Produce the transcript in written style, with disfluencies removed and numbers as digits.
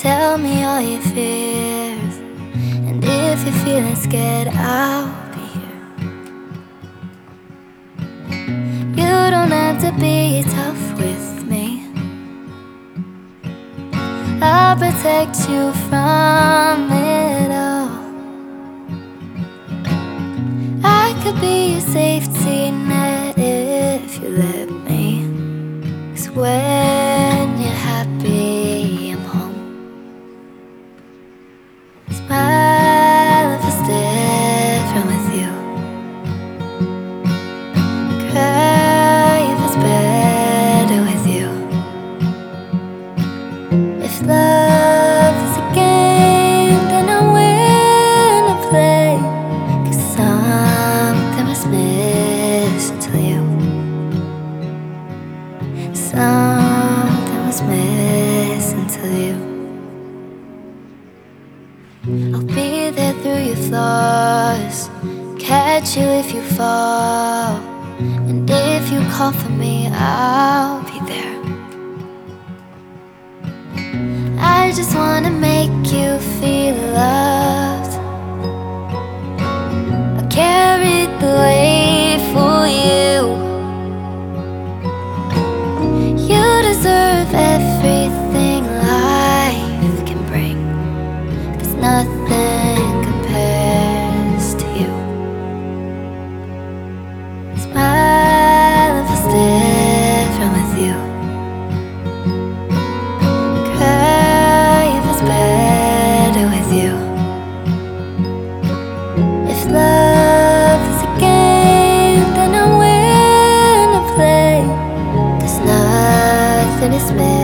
Tell me all your fears, and if you're feeling scared, I'll be here. You don't have to be tough with me. I'll protect you from it all. I could be your safety net if you let me. 'Cause when you're happy, I'm home. Smile if it's different with you. Cry if it's better with you. If love is a game, then I'm willing to play. 'Cause something was missing to you. Something was missing to you. I'll be there through your flaws, catch you if you fall, and if you call for me, I'll be there. I just wanna make you feel loved. I carried the weight for you. You deserve everything life can bring, 'cause nothing compares to you. Smile if it's different with you. Cry if it's better with you. If love is a game, then I'm willing to play. 'Cause nothing is missing